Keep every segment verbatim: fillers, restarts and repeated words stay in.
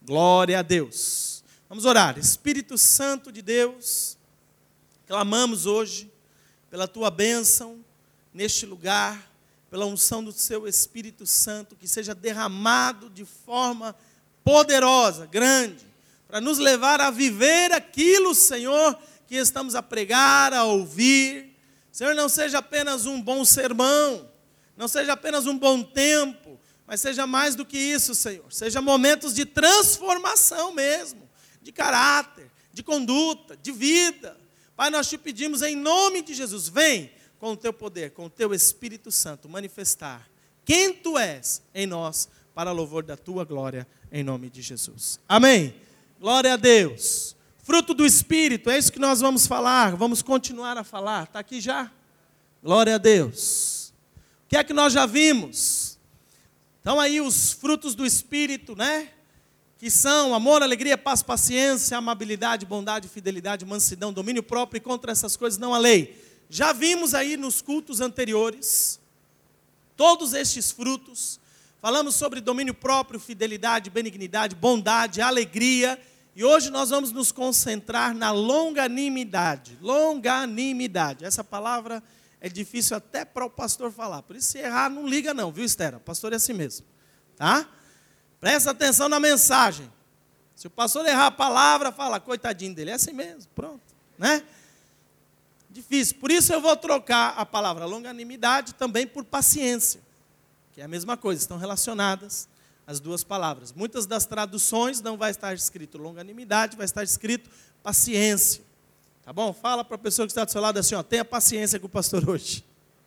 Glória a Deus. Vamos orar. Espírito Santo de Deus, clamamos hoje pela tua bênção neste lugar, pela unção do seu Espírito Santo, que seja derramado de forma poderosa, grande, para nos levar a viver aquilo, Senhor, que estamos a pregar, a ouvir. Senhor, não seja apenas um bom sermão, não seja apenas um bom tempo, mas seja mais do que isso, Senhor. Seja momentos de transformação mesmo, de caráter, de conduta, de vida. Pai, nós te pedimos em nome de Jesus, vem com o teu poder, com o teu Espírito Santo, manifestar quem tu és em nós, para louvor da tua glória, em nome de Jesus. Amém. Glória a Deus. Fruto do Espírito, é isso que nós vamos falar, vamos continuar a falar. Está aqui já? Glória a Deus. O que é que nós já vimos? Então aí os frutos do Espírito, né? Que são amor, alegria, paz, paciência, amabilidade, bondade, fidelidade, mansidão, domínio próprio, e contra essas coisas não há lei. Já vimos aí nos cultos anteriores, todos estes frutos, falamos sobre domínio próprio, fidelidade, benignidade, bondade, alegria, e hoje nós vamos nos concentrar na longanimidade, longanimidade, essa palavra é difícil até para o pastor falar, por isso se errar não liga não, viu Esther? O pastor é assim mesmo, tá? Presta atenção na mensagem, se o pastor errar a palavra, fala, coitadinho dele, é assim mesmo, pronto, né? Difícil, por isso eu vou trocar a palavra longanimidade também por paciência, que é a mesma coisa, estão relacionadas as duas palavras. Muitas das traduções não vai estar escrito longanimidade, vai estar escrito paciência, tá bom? Fala para a pessoa que está do seu lado assim, ó, tenha paciência com o pastor hoje,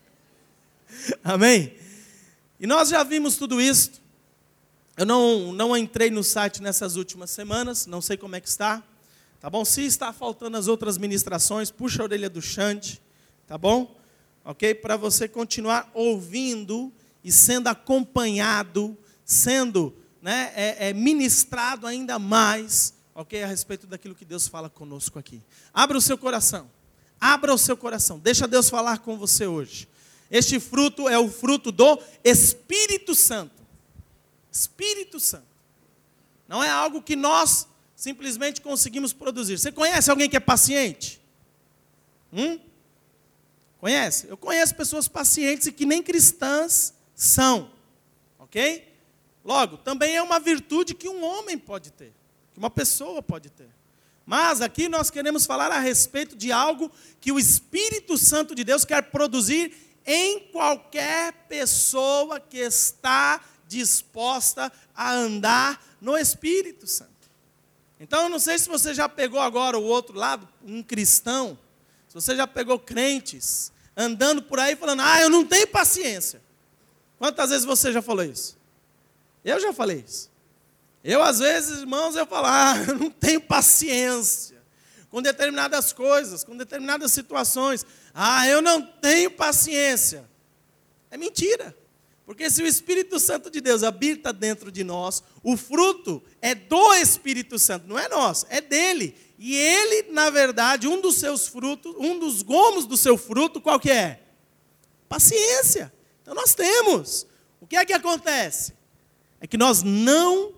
amém? E nós já vimos tudo isso, eu não, não entrei no site nessas últimas semanas, não sei como é que está, tá bom? Se está faltando as outras ministrações, puxa a orelha do Xande, tá bom? Ok? Para você continuar ouvindo e sendo acompanhado, sendo né, é, é, ministrado ainda mais, ok? A respeito daquilo que Deus fala conosco aqui. Abra o seu coração, abra o seu coração, deixa Deus falar com você hoje. Este fruto é o fruto do Espírito Santo. Espírito Santo. Não é algo que nós simplesmente conseguimos produzir. Você conhece alguém que é paciente? Hum? Conhece? Eu conheço pessoas pacientes e que nem cristãs são. Ok? Logo, também é uma virtude que um homem pode ter. Que uma pessoa pode ter. Mas aqui nós queremos falar a respeito de algo que o Espírito Santo de Deus quer produzir em qualquer pessoa que está disposta a andar no Espírito Santo. Então, eu não sei se você já pegou agora o outro lado, um cristão, se você já pegou crentes, andando por aí falando, ah, eu não tenho paciência. Quantas vezes você já falou isso? Eu já falei isso. Eu, às vezes, irmãos, eu falo, ah, eu não tenho paciência com determinadas coisas, com determinadas situações. Ah, eu não tenho paciência. É mentira. Porque se o Espírito Santo de Deus habita dentro de nós, o fruto é do Espírito Santo, não é nosso, é dele. E ele, na verdade, um dos seus frutos, um dos gomos do seu fruto, qual que é? Paciência. Então nós temos. O que é que acontece? É que nós não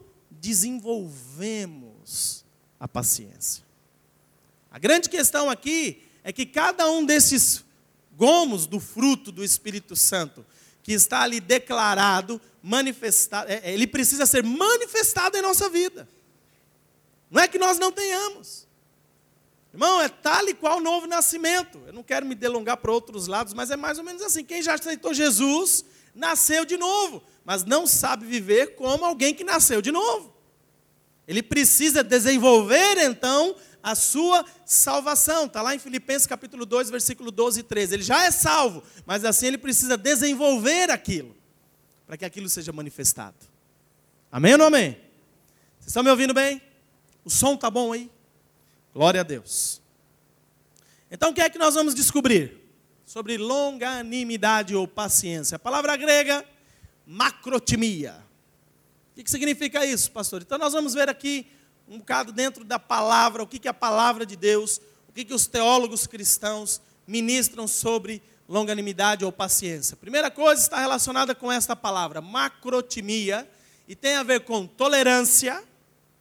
desenvolvemos a paciência. A grande questão aqui é que cada um desses gomos do fruto do Espírito Santo, que está ali declarado, manifestado, ele precisa ser manifestado em nossa vida. Não é que nós não tenhamos. Irmão, é tal e qual o novo nascimento. Eu não quero me delongar para outros lados, mas é mais ou menos assim. Quem já aceitou Jesus, nasceu de novo, mas não sabe viver como alguém que nasceu de novo. Ele precisa desenvolver, então, a sua salvação. Está lá em Filipenses capítulo dois, versículo doze e treze. Ele já é salvo, mas assim ele precisa desenvolver aquilo, para que aquilo seja manifestado. Amém ou não amém? Vocês estão me ouvindo bem? O som está bom aí? Glória a Deus. Então o que é que nós vamos descobrir? Sobre longanimidade ou paciência. A palavra grega, macrotimia. O que significa isso, pastor? Então nós vamos ver aqui um bocado dentro da palavra, o que é a palavra de Deus, o que os teólogos cristãos ministram sobre longanimidade ou paciência. A primeira coisa está relacionada com esta palavra, macrotimia, e tem a ver com tolerância,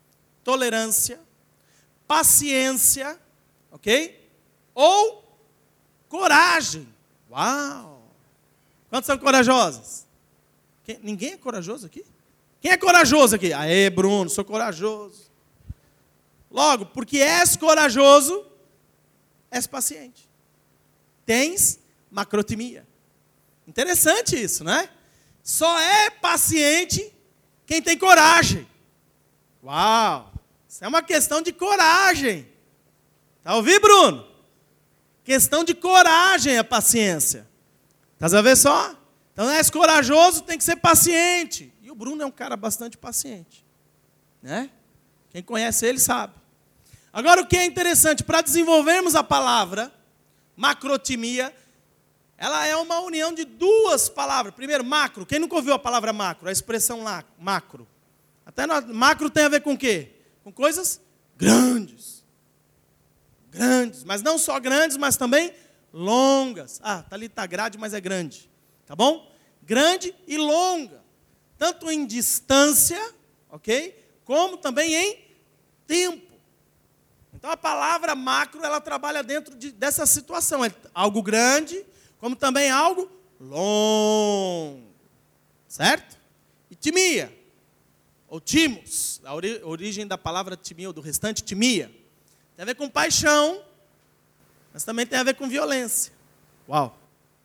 tolerância, paciência, ok? Ou coragem. Uau! Quantos são corajosos? Quem, ninguém é corajoso aqui? Quem é corajoso aqui? Aê, Bruno, sou corajoso. Logo, porque és corajoso, és paciente. Tens macrotimia. Interessante isso, né? Só é paciente quem tem coragem. Uau! Isso é uma questão de coragem. Tá ouvindo, Bruno? Questão de coragem a paciência. Tá a ver só? Então, és corajoso, tem que ser paciente. E o Bruno é um cara bastante paciente, né? Quem conhece ele sabe. Agora, o que é interessante, para desenvolvermos a palavra macrotimia, ela é uma união de duas palavras. Primeiro, macro. Quem nunca ouviu a palavra macro? A expressão lá, macro. Até no, macro tem a ver com o quê? Com coisas grandes. Grandes. Mas não só grandes, mas também longas. Ah, tá ali, está grade, mas é grande. Tá bom? Grande e longa. Tanto em distância, ok? Como também em tempo. Então a palavra macro, ela trabalha dentro de, dessa situação. É algo grande, como também algo longo. Certo? E timia, ou timos, a ori, origem da palavra timia, ou do restante, timia, tem a ver com paixão, mas também tem a ver com violência. Uau!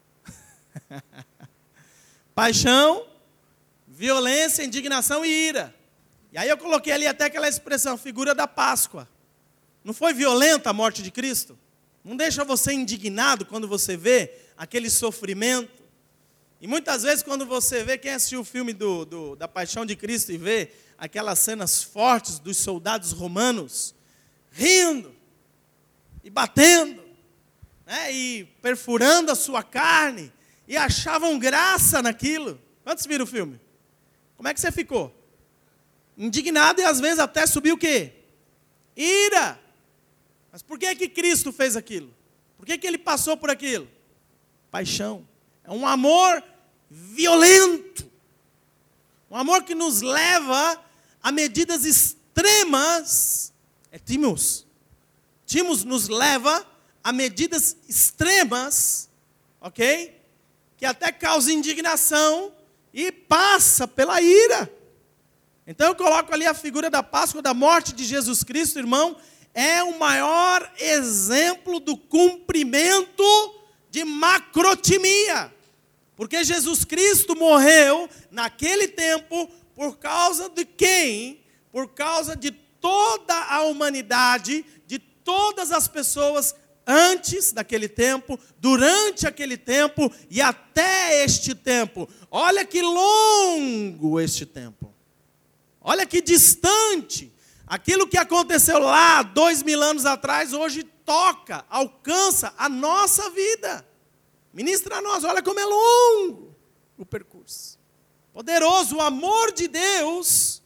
Paixão, violência, indignação e ira. E aí eu coloquei ali até aquela expressão, figura da Páscoa. Não foi violenta a morte de Cristo? Não deixa você indignado quando você vê aquele sofrimento? E muitas vezes quando você vê, quem assistiu o filme do, do, da Paixão de Cristo e vê aquelas cenas fortes dos soldados romanos, rindo, e batendo, né, e perfurando a sua carne, e achavam graça naquilo. Quantos viram o filme? Como é que você ficou? Indignado e às vezes até subiu o quê? Ira. Mas por que que Cristo fez aquilo? Por que que ele passou por aquilo? Paixão. É um amor violento. Um amor que nos leva a medidas extremas. É timos. Timos nos leva a medidas extremas, ok? Que até causa indignação e passa pela ira. Então eu coloco ali a figura da Páscoa, da morte de Jesus Cristo, irmão, é o maior exemplo do cumprimento de macrotimia. Porque Jesus Cristo morreu naquele tempo por causa de quem? Por causa de toda a humanidade, de todas as pessoas antes daquele tempo, durante aquele tempo e até este tempo. Olha que longo este tempo. Olha que distante. Aquilo que aconteceu lá dois mil anos atrás, hoje toca, alcança a nossa vida. Ministra a nós, olha como é longo o percurso. Poderoso, o amor de Deus,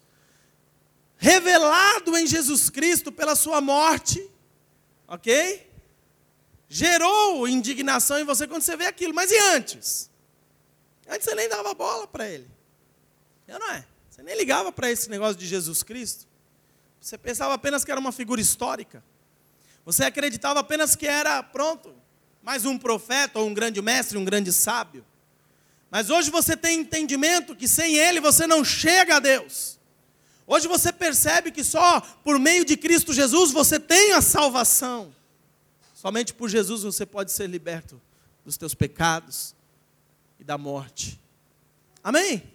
revelado em Jesus Cristo pela sua morte, ok? Gerou indignação em você quando você vê aquilo. Mas e antes? Antes você nem dava bola para ele. Eu não é? Você nem ligava para esse negócio de Jesus Cristo. Você pensava apenas que era uma figura histórica. Você acreditava apenas que era, pronto, mais um profeta, ou um grande mestre, um grande sábio. Mas hoje você tem entendimento que sem ele você não chega a Deus. Hoje você percebe que só por meio de Cristo Jesus você tem a salvação. Somente por Jesus você pode ser liberto dos teus pecados e da morte. Amém?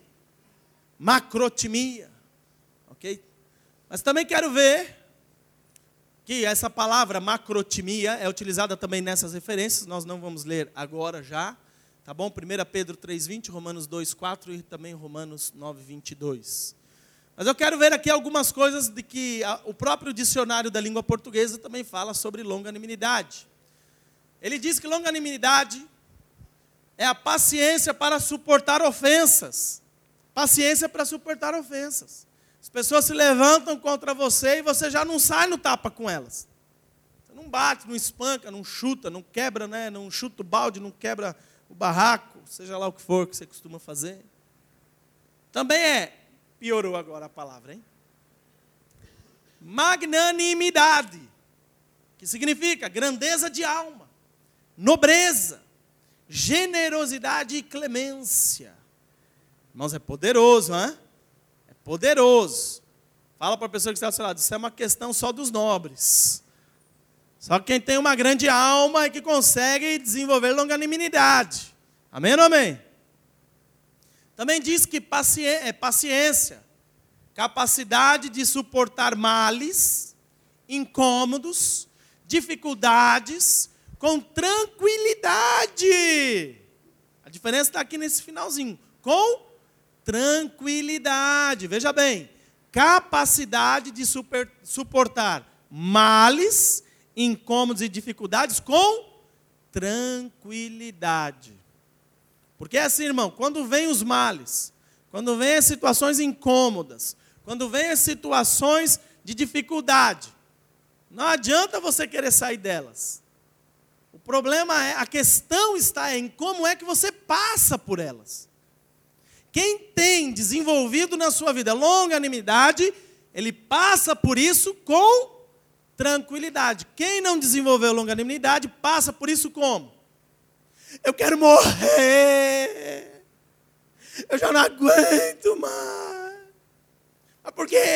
Macrotimia. Ok? Mas também quero ver que essa palavra macrotimia é utilizada também nessas referências. Nós não vamos ler agora já. Tá bom? primeira Pedro três, vinte, Romanos dois, quatro e também Romanos nove, vinte e dois. Mas eu quero ver aqui algumas coisas de que a, o próprio dicionário da língua portuguesa também fala sobre longanimidade. Ele diz que longanimidade é a paciência para suportar ofensas. Paciência para suportar ofensas. As pessoas se levantam contra você e você já não sai no tapa com elas. Você não bate, não espanca, não chuta, não quebra, né? Não chuta o balde, não quebra o barraco, seja lá o que for que você costuma fazer. Também é, piorou agora a palavra, hein? magnanimidade, que significa grandeza de alma, nobreza, generosidade e clemência. Irmãos, é poderoso, hein? É poderoso. Fala para a pessoa que está ao seu lado, isso é uma questão só dos nobres. Só quem tem uma grande alma é que consegue desenvolver longanimidade. Amém ou amém? Também diz que paci- é paciência, capacidade de suportar males, incômodos, dificuldades, com tranquilidade. A diferença está aqui nesse finalzinho. Com tranquilidade. Veja bem, capacidade de super, suportar males, incômodos e dificuldades com tranquilidade. Porque é assim, irmão, quando vem os males, quando vem as situações incômodas, quando vem as situações de dificuldade, não adianta você querer sair delas. O problema é, a questão está em como é que você passa por elas. Quem tem desenvolvido na sua vida longanimidade, ele passa por isso com tranquilidade. Quem não desenvolveu longanimidade, passa por isso como? Eu quero morrer. Eu já não aguento mais. Mas por quê?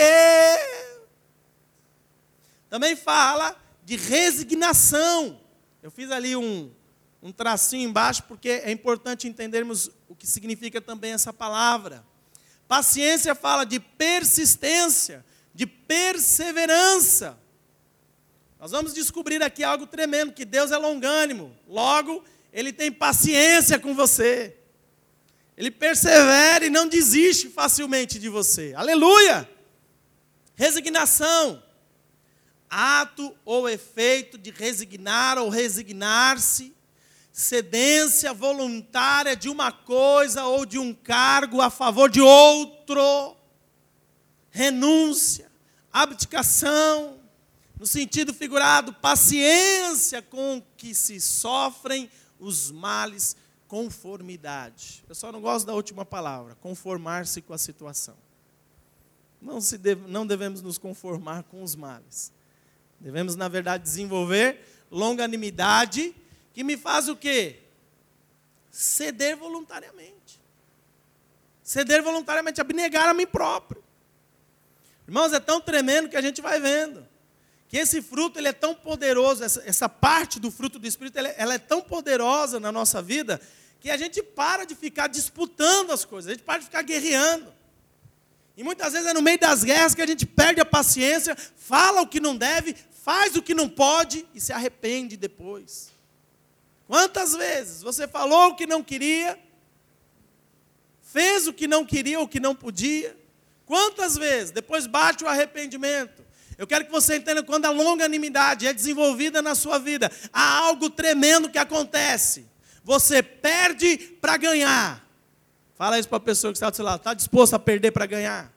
Também fala de resignação. Eu fiz ali um, um tracinho embaixo, porque é importante entendermos o que significa também essa palavra. Paciência fala de persistência, de perseverança. Nós vamos descobrir aqui algo tremendo, que Deus é longânimo. Logo, Ele tem paciência com você. Ele persevera e não desiste facilmente de você. Aleluia! Resignação. Ato ou efeito de resignar ou resignar-se. Cedência voluntária de uma coisa ou de um cargo a favor de outro. Renúncia. Abdicação. No sentido figurado, paciência com que se sofrem os males, conformidade. Eu só não gosto da última palavra, conformar-se com a situação. Não, se deve, não devemos nos conformar com os males. Devemos, na verdade, desenvolver longanimidade, que me faz o quê? Ceder voluntariamente. Ceder voluntariamente, abnegar a mim próprio. Irmãos, é tão tremendo que a gente vai vendo. Que esse fruto ele é tão poderoso, essa, essa parte do fruto do Espírito, ela, ela é tão poderosa na nossa vida, que a gente para de ficar disputando as coisas, a gente para de ficar guerreando. E muitas vezes é no meio das guerras que a gente perde a paciência, fala o que não deve, faz o que não pode e se arrepende depois. Quantas vezes você falou o que não queria, fez o que não queria ou o que não podia? Quantas vezes depois bate o arrependimento? Eu quero que você entenda, quando a longanimidade é desenvolvida na sua vida, há algo tremendo que acontece. Você perde para ganhar. Fala isso para a pessoa que está do seu lado. Está disposto a perder para ganhar?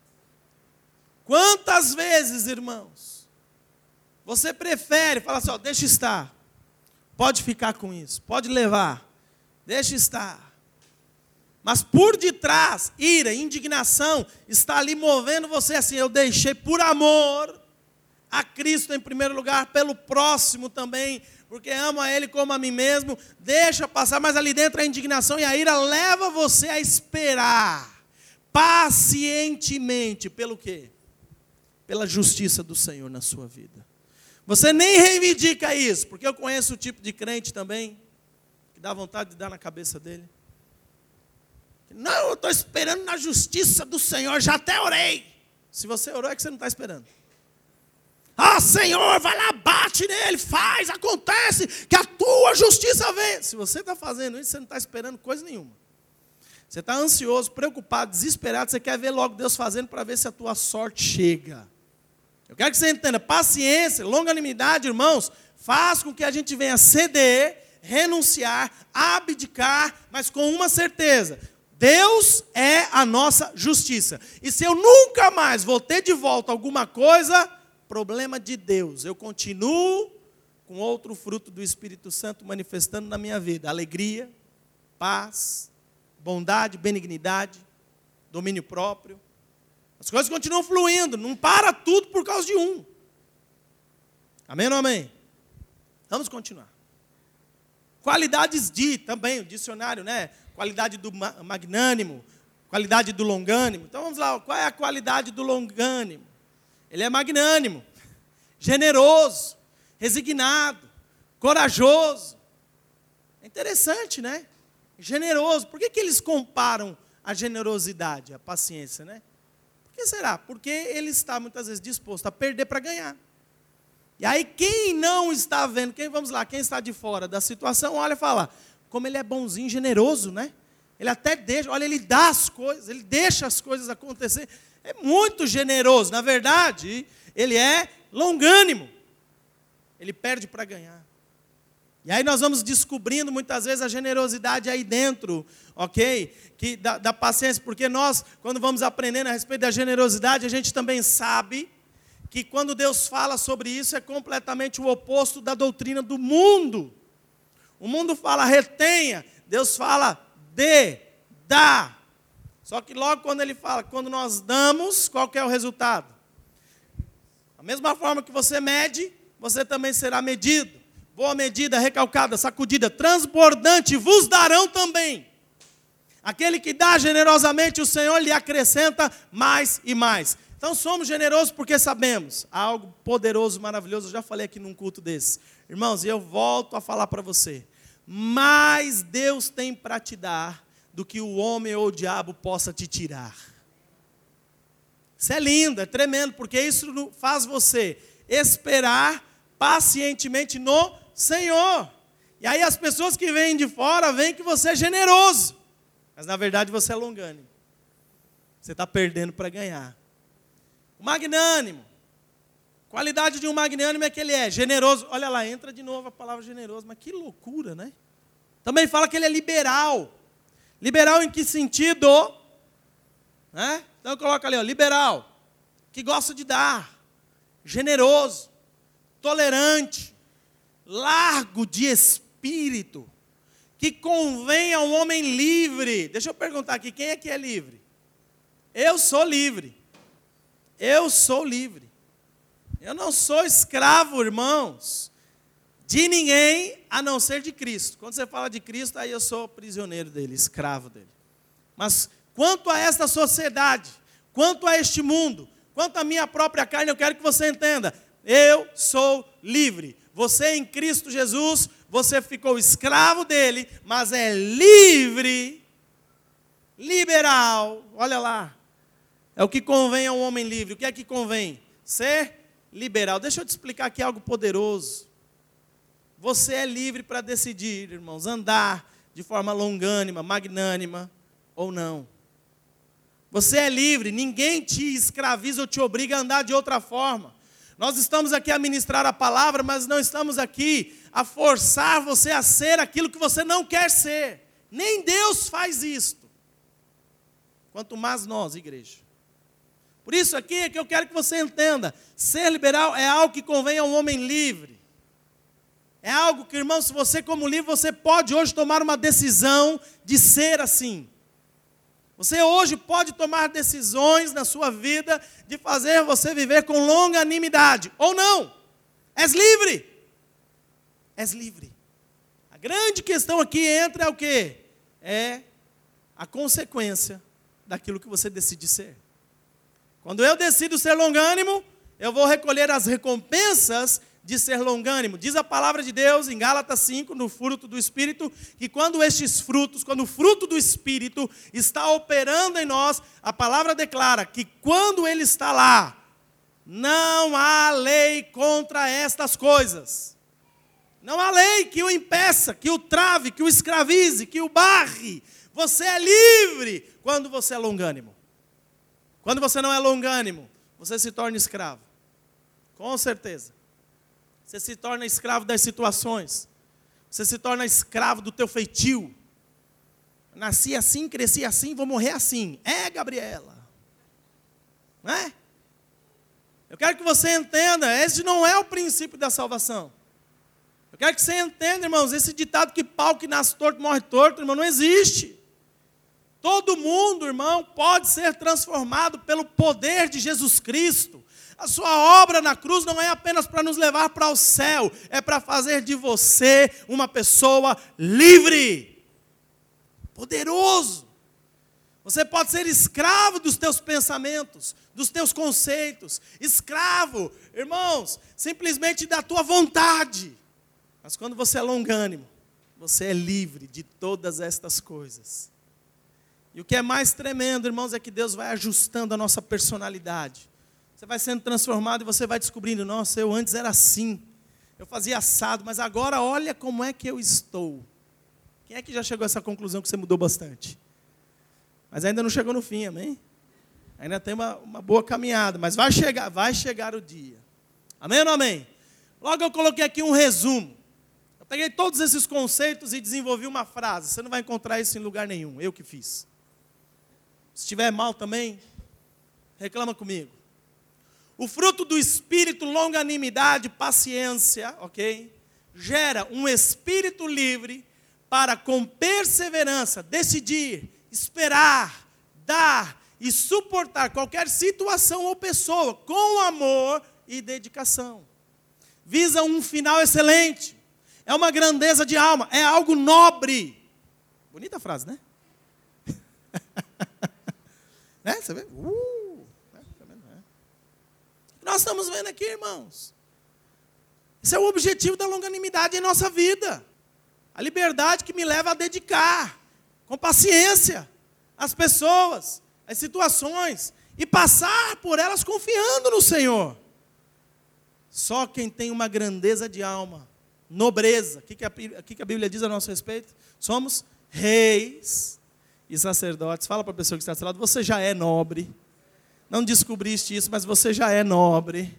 Quantas vezes, irmãos, você prefere falar assim, ó, deixa estar. Pode ficar com isso, pode levar. Deixa estar. Mas por detrás, ira, indignação, está ali movendo você assim, eu deixei por amor a Cristo em primeiro lugar, pelo próximo também, porque amo a Ele como a mim mesmo, deixa passar, mas ali dentro a indignação e a ira leva você a esperar, pacientemente, pelo quê? Pela justiça do Senhor na sua vida. Você nem reivindica isso, porque eu conheço o tipo de crente também, que dá vontade de dar na cabeça dele. Não, eu estou esperando na justiça do Senhor, já até orei. Se você orou, é que você não está esperando. Ah, Senhor, vai lá, bate nele, faz, acontece, que a tua justiça vem. Se você está fazendo isso, você não está esperando coisa nenhuma. Você está ansioso, preocupado, desesperado, você quer ver logo Deus fazendo para ver se a tua sorte chega. Eu quero que você entenda, paciência, longanimidade, irmãos, faz com que a gente venha ceder, renunciar, abdicar, mas com uma certeza. Deus é a nossa justiça. E se eu nunca mais vou ter de volta alguma coisa, problema de Deus. Eu continuo com outro fruto do Espírito Santo manifestando na minha vida. Alegria, paz, bondade, benignidade, domínio próprio. As coisas continuam fluindo, não para tudo por causa de um. Amém ou não amém? Vamos continuar. Qualidades de, também, o dicionário, né? Qualidade do magnânimo, qualidade do longânimo. Então vamos lá, qual é a qualidade do longânimo? Ele é magnânimo, generoso, resignado, corajoso. É interessante, né? Generoso. Por que que eles comparam a generosidade, a paciência, né? Por que será? Porque ele está muitas vezes disposto a perder para ganhar. E aí quem não está vendo, quem, vamos lá, quem está de fora da situação, olha e fala, como ele é bonzinho, generoso, né? Ele até deixa, olha, ele dá as coisas, ele deixa as coisas acontecer. É muito generoso. Na verdade, ele é longânimo. Ele perde para ganhar. E aí nós vamos descobrindo muitas vezes a generosidade aí dentro, ok? Que, da, da paciência, porque nós, quando vamos aprendendo a respeito da generosidade, a gente também sabe que quando Deus fala sobre isso é completamente o oposto da doutrina do mundo. O mundo fala retenha, Deus fala dê, dá. Só que logo quando ele fala, quando nós damos, qual que é o resultado? Da mesma forma que você mede, você também será medido. Boa medida, recalcada, sacudida, transbordante, vos darão também. Aquele que dá generosamente, o Senhor lhe acrescenta mais e mais. Então somos generosos porque sabemos. Há algo poderoso, maravilhoso, eu já falei aqui num culto desse. Irmãos, e eu volto a falar para você. Mais Deus tem para te dar do que o homem ou o diabo possa te tirar. Isso é lindo, é tremendo, porque isso faz você esperar pacientemente no Senhor. E aí as pessoas que vêm de fora veem que você é generoso. Mas na verdade você é longânimo. Você está perdendo para ganhar. O magnânimo. Qualidade de um magnânimo é que ele é generoso. Olha lá, entra de novo a palavra generoso. Mas que loucura, né? Também fala que ele é liberal. Liberal em que sentido? Né? Então coloca ali, ó, liberal. Que gosta de dar. Generoso. Tolerante. Largo de espírito. Que convém a um homem livre. Deixa eu perguntar aqui, quem é que é livre? Eu sou livre. Eu sou livre. Eu não sou escravo, irmãos, de ninguém a não ser de Cristo. Quando você fala de Cristo, aí eu sou prisioneiro dele, escravo dele. Mas quanto a esta sociedade, quanto a este mundo, quanto à minha própria carne, eu quero que você entenda. Eu sou livre. Você em Cristo Jesus, você ficou escravo dele, mas é livre, liberal. Olha lá. É o que convém a um homem livre. O que é que convém? Ser liberal. Deixa eu te explicar aqui algo poderoso. Você é livre para decidir, irmãos, andar de forma longânima, magnânima ou não. Você é livre, ninguém te escraviza ou te obriga a andar de outra forma. Nós estamos aqui a ministrar a palavra, mas não estamos aqui a forçar você a ser aquilo que você não quer ser. Nem Deus faz isto. Quanto mais nós, igreja. Por isso aqui é que eu quero que você entenda. Ser liberal é algo que convém a um homem livre. É algo que, irmão, se você como livre, você pode hoje tomar uma decisão de ser assim. Você hoje pode tomar decisões na sua vida de fazer você viver com longanimidade. Ou não. És livre. És livre. A grande questão aqui entra é o quê? É a consequência daquilo que você decide ser. Quando eu decido ser longânimo, eu vou recolher as recompensas de ser longânimo. Diz a palavra de Deus em Gálatas cinco, no fruto do Espírito, que quando estes frutos, quando o fruto do Espírito está operando em nós, a palavra declara que quando ele está lá, não há lei contra estas coisas. Não há lei que o impeça, que o trave, que o escravize, que o barre. Você é livre quando você é longânimo. Quando você não é longânimo, você se torna escravo. Com certeza. Você se torna escravo das situações. Você se torna escravo do teu feitio. Nasci assim, cresci assim, vou morrer assim. É, Gabriela. Não é? Eu quero que você entenda, esse não é o princípio da salvação. Eu quero que você entenda, irmãos, esse ditado que pau que nasce torto, morre torto, irmão, não existe. Todo mundo, irmão, pode ser transformado pelo poder de Jesus Cristo. A sua obra na cruz não é apenas para nos levar para o céu, é para fazer de você uma pessoa livre, poderoso. Você pode ser escravo dos teus pensamentos, dos teus conceitos, escravo, irmãos, simplesmente da tua vontade. Mas quando você é longânimo, você é livre de todas estas coisas. E o que é mais tremendo, irmãos, é que Deus vai ajustando a nossa personalidade. Você vai sendo transformado e você vai descobrindo, nossa, eu antes era assim, eu fazia assado, mas agora olha como é que eu estou. Quem é que já chegou a essa conclusão que você mudou bastante? Mas ainda não chegou no fim, amém? Ainda tem uma, uma boa caminhada, mas vai chegar, vai chegar o dia. Amém ou não amém? Logo eu coloquei aqui um resumo. Eu peguei todos esses conceitos e desenvolvi uma frase. Você não vai encontrar isso em lugar nenhum, eu que fiz. Se estiver mal também, reclama comigo. O fruto do Espírito, longanimidade, paciência, ok? Gera um espírito livre para, com perseverança, decidir, esperar, dar e suportar qualquer situação ou pessoa com amor e dedicação. Visa um final excelente. É uma grandeza de alma, é algo nobre. Bonita frase, né? Né? Você vê? Uh, né? Nós estamos vendo aqui, irmãos. Esse é o objetivo da longanimidade em nossa vida. A liberdade que me leva a dedicar, com paciência, as pessoas, as situações, e passar por elas confiando no Senhor. Só quem tem uma grandeza de alma, nobreza, o que, que, a, que, que a Bíblia diz a nosso respeito? Somos reis e sacerdotes. Fala para a pessoa que está do seu lado, você já é nobre. Não descobriste isso, mas você já é nobre.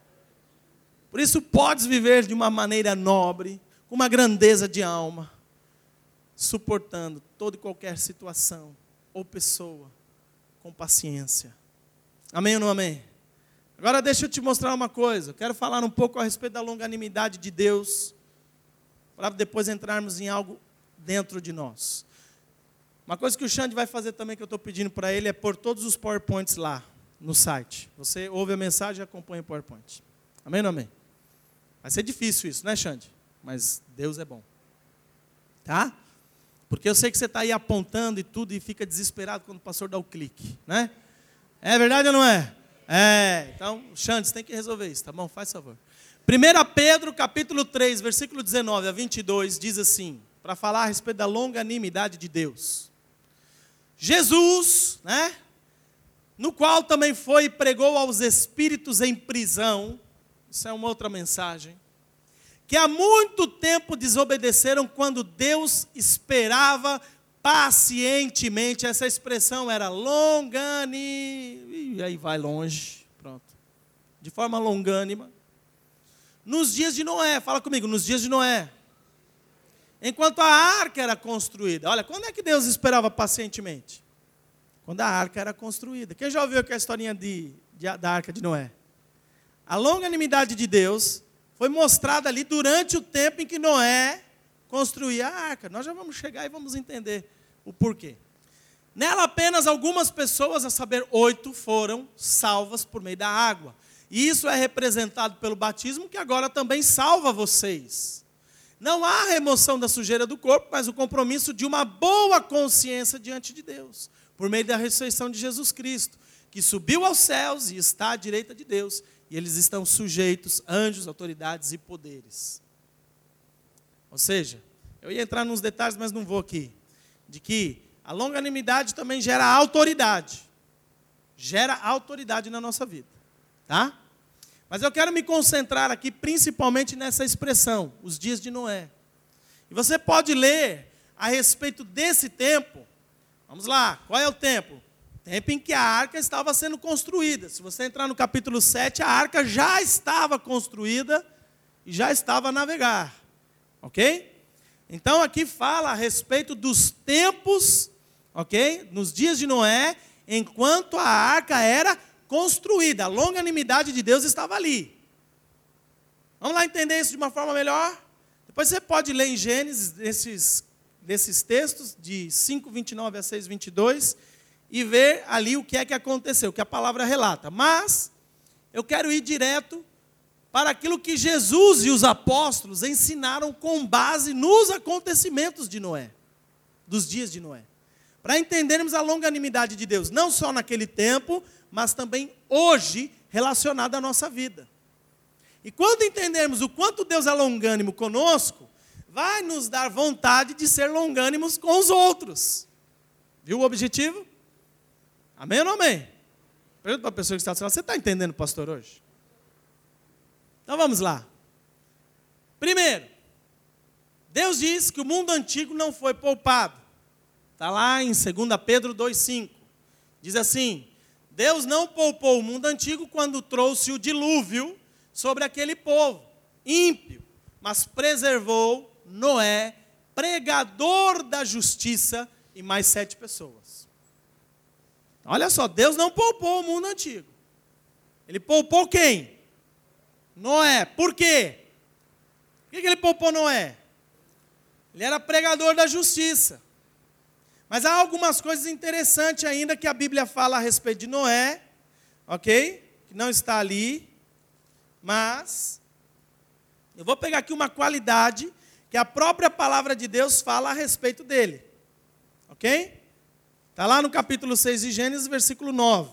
Por isso podes viver de uma maneira nobre, com uma grandeza de alma, suportando toda e qualquer situação ou pessoa com paciência. Amém ou não amém? Agora deixa eu te mostrar uma coisa. Eu quero falar um pouco a respeito da longanimidade de Deus, para depois entrarmos em algo dentro de nós. Uma coisa que o Xande vai fazer também, que eu estou pedindo para ele, é pôr todos os PowerPoints lá no site. Você ouve a mensagem e acompanha o PowerPoint. Amém ou não amém? Vai ser difícil isso, né, Xande? Mas Deus é bom. Tá? Porque eu sei que você está aí apontando e tudo e fica desesperado quando o pastor dá o clique, né? É verdade ou não é? É. Então, Xande, você tem que resolver isso, tá bom? Faz favor. primeira Pedro, capítulo três, versículo dezenove a vinte e dois, diz assim, para falar a respeito da longanimidade de Deus. Jesus, né? No qual também foi e pregou aos espíritos em prisão, isso é uma outra mensagem, que há muito tempo desobedeceram quando Deus esperava pacientemente. Essa expressão era longânime, e aí vai longe, pronto, de forma longânima, nos dias de Noé. Fala comigo, nos dias de Noé, enquanto a arca era construída. Olha, quando é que Deus esperava pacientemente? Quando a arca era construída. Quem já ouviu aqui a historinha de, de, da arca de Noé? A longanimidade de Deus foi mostrada ali durante o tempo em que Noé construía a arca. Nós já vamos chegar e vamos entender o porquê. Nela apenas algumas pessoas, a saber, oito, foram salvas por meio da água. E isso é representado pelo batismo, que agora também salva vocês. Não há remoção da sujeira do corpo, mas o compromisso de uma boa consciência diante de Deus, por meio da ressurreição de Jesus Cristo, que subiu aos céus e está à direita de Deus, e eles estão sujeitos, anjos, autoridades e poderes. Ou seja, eu ia entrar nos detalhes, mas não vou aqui, de que a longanimidade também gera autoridade, gera autoridade na nossa vida, tá? Mas eu quero me concentrar aqui principalmente nessa expressão, os dias de Noé. E você pode ler a respeito desse tempo. Vamos lá, qual é o tempo? Tempo em que a arca estava sendo construída. Se você entrar no capítulo sete, a arca já estava construída e já estava a navegar. Ok? Então aqui fala a respeito dos tempos, ok? Nos dias de Noé, enquanto a arca era construída. A longanimidade de Deus estava ali. Vamos lá entender isso de uma forma melhor? Depois você pode ler em Gênesis, esses desses textos, de cinco, vinte e nove a seis, vinte e dois, e ver ali o que é que aconteceu, o que a palavra relata. Mas eu quero ir direto para aquilo que Jesus e os apóstolos ensinaram com base nos acontecimentos de Noé, dos dias de Noé. Para entendermos a longanimidade de Deus, não só naquele tempo, mas também hoje, relacionada à nossa vida. E quando entendermos o quanto Deus é longânimo conosco, vai nos dar vontade de ser longânimos com os outros. Viu o objetivo? Amém ou não amém? Pergunta para a pessoa que está do seu lado, você está entendendo, pastor, hoje? Então vamos lá. Primeiro, Deus diz que o mundo antigo não foi poupado. Está lá em segunda Pedro dois, cinco. Diz assim: Deus não poupou o mundo antigo quando trouxe o dilúvio sobre aquele povo ímpio, mas preservou Noé, pregador da justiça, e mais sete pessoas. Olha só, Deus não poupou o mundo antigo. Ele poupou quem? Noé. Por quê? Por que ele poupou Noé? Ele era pregador da justiça. Mas há algumas coisas interessantes ainda que a Bíblia fala a respeito de Noé, ok? Que não está ali, mas eu vou pegar aqui uma qualidade que a própria palavra de Deus fala a respeito dele, ok? Está lá no capítulo seis de Gênesis, versículo nove.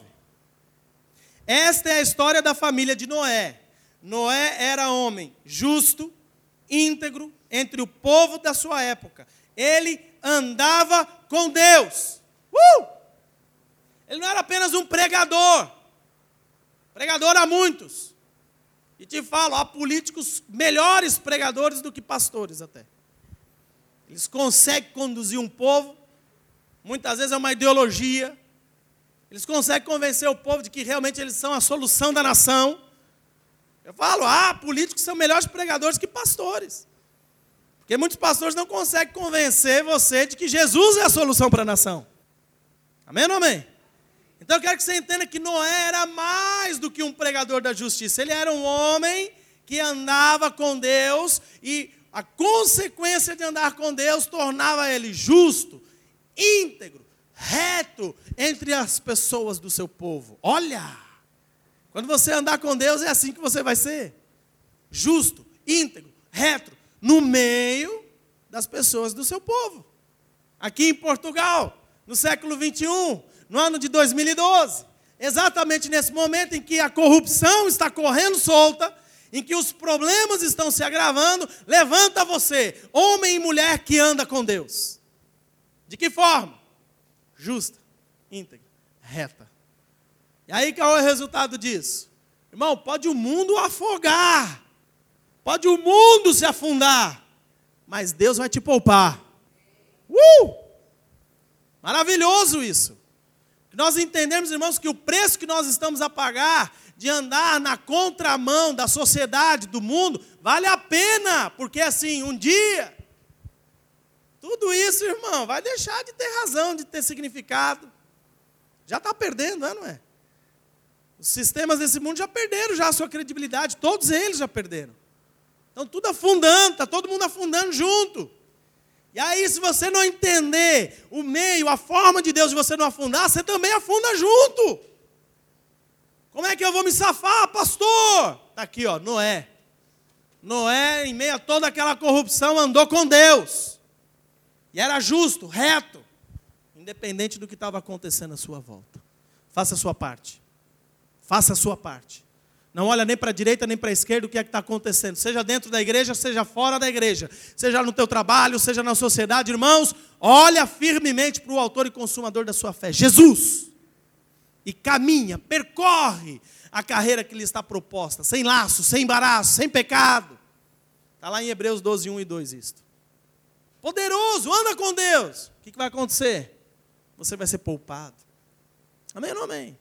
Esta é a história da família de Noé. Noé era homem justo, íntegro, entre o povo da sua época. Ele andava com Deus. Uh! Ele não era apenas um pregador. Pregador há muitos. E te falo, há políticos melhores pregadores do que pastores até. Eles conseguem conduzir um povo. Muitas vezes é uma ideologia. Eles conseguem convencer o povo de que realmente eles são a solução da nação. Eu falo, ah, políticos são melhores pregadores que pastores. Porque muitos pastores não conseguem convencer você de que Jesus é a solução para a nação. Amém ou não amém? Então eu quero que você entenda que Noé era mais do que um pregador da justiça. Ele era um homem que andava com Deus e a consequência de andar com Deus tornava ele justo, íntegro, reto entre as pessoas do seu povo. Olha, quando você andar com Deus é assim que você vai ser. Justo, íntegro, reto, no meio das pessoas do seu povo. Aqui em Portugal, no século vinte e um, no ano de dois mil e doze, exatamente nesse momento em que a corrupção está correndo solta, em que os problemas estão se agravando, levanta você, homem e mulher que anda com Deus. De que forma? Justa, íntegra, reta. E aí qual é o resultado disso? Irmão, pode o mundo afogar, pode o mundo se afundar, mas Deus vai te poupar. Uh! Maravilhoso isso. Nós entendemos, irmãos, que o preço que nós estamos a pagar de andar na contramão da sociedade, do mundo, vale a pena, porque assim, um dia, tudo isso, irmão, vai deixar de ter razão, de ter significado. Já está perdendo, não é, não é? Os sistemas desse mundo já perderam já a sua credibilidade, todos eles já perderam. Então tudo afundando, está todo mundo afundando junto. E aí se você não entender o meio, a forma de Deus de você não afundar, você também afunda junto. Como é que eu vou me safar, pastor? Está aqui, ó, Noé. Noé, em meio a toda aquela corrupção, andou com Deus. E era justo, reto, independente do que estava acontecendo à sua volta. Faça a sua parte. Faça a sua parte. Não olha nem para a direita, nem para a esquerda o que é que está acontecendo. Seja dentro da igreja, seja fora da igreja. Seja no teu trabalho, seja na sociedade. Irmãos, olha firmemente para o autor e consumador da sua fé, Jesus. E caminha, percorre a carreira que lhe está proposta. Sem laço, sem embaraço, sem pecado. Está lá em Hebreus doze, um e dois isto. Poderoso, anda com Deus. O que, que vai acontecer? Você vai ser poupado. Amém ou não amém?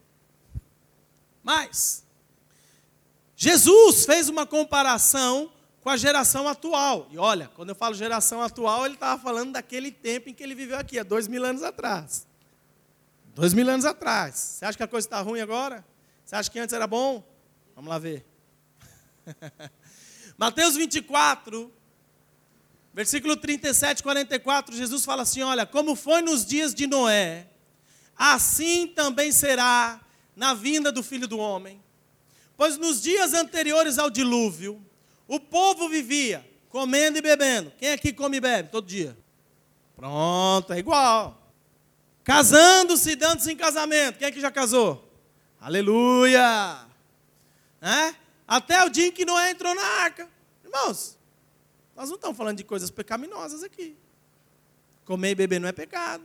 Mas Jesus fez uma comparação com a geração atual. E olha, quando eu falo geração atual, ele estava falando daquele tempo em que ele viveu aqui, há dois mil anos atrás. Dois mil anos atrás. Você acha que a coisa está ruim agora? Você acha que antes era bom? Vamos lá ver. Mateus vinte e quatro, Versículo trinta e sete, quarenta e quatro, Jesus fala assim, olha, como foi nos dias de Noé, assim também será na vinda do Filho do Homem. Pois nos dias anteriores ao dilúvio, o povo vivia comendo e bebendo. Quem aqui come e bebe todo dia? Pronto, é igual. Casando-se e dando-se em casamento. Quem aqui já casou? Aleluia! É? Até o dia em que Noé entrou na arca. Irmãos, nós não estamos falando de coisas pecaminosas aqui. Comer e beber não é pecado.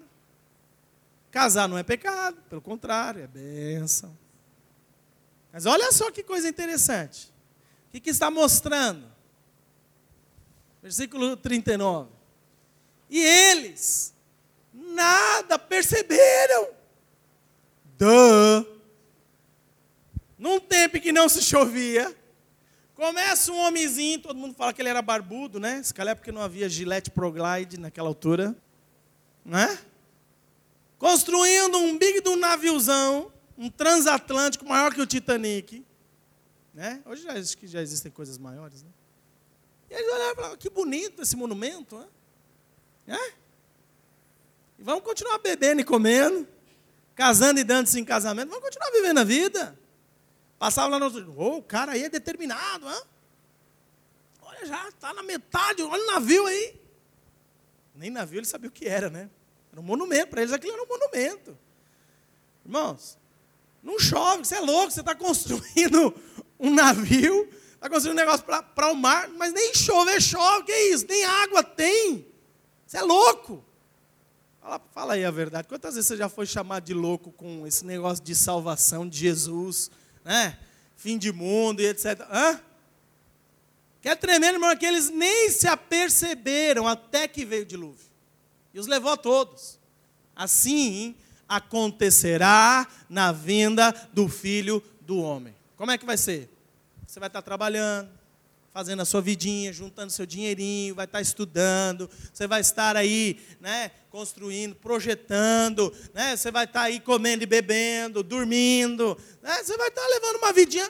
Casar não é pecado, pelo contrário, é bênção. Mas olha só que coisa interessante. O que, que está mostrando? Versículo trinta e nove. E eles nada perceberam. Duh. Num tempo em que não se chovia, começa um homenzinho, todo mundo fala que ele era barbudo, né? Se calhar porque não havia Gillette Pro Glide naquela altura, né? Construindo um big de um naviozão, um transatlântico maior que o Titanic, né? Hoje já, acho que já existem coisas maiores, né? E eles olharam e falaram, que bonito esse monumento, né? né? E vamos continuar bebendo e comendo, casando e dando-se em casamento, vamos continuar vivendo a vida. Passava lá no outro, oh, o cara aí é determinado, hein? Olha, já está na metade, olha o navio aí. Nem navio ele sabia o que era, né? Era um monumento, para eles aquilo era um monumento. Irmãos, não chove, você é louco, você está construindo um navio, está construindo um negócio para o mar, mas nem chover, chove, que é isso? Nem água tem. Você é louco. Fala, fala aí a verdade, quantas vezes você já foi chamado de louco com esse negócio de salvação de Jesus, né? Fim de mundo e etcétera. Hã? Que é tremendo, irmão, que eles nem se aperceberam até que veio o dilúvio. E os levou a todos. Assim acontecerá na vinda do Filho do Homem. Como é que vai ser? Você vai estar trabalhando, fazendo a sua vidinha, juntando seu dinheirinho, vai estar estudando, você vai estar aí, né, construindo, projetando, né, você vai estar aí comendo e bebendo, dormindo, né, você vai estar levando uma vidinha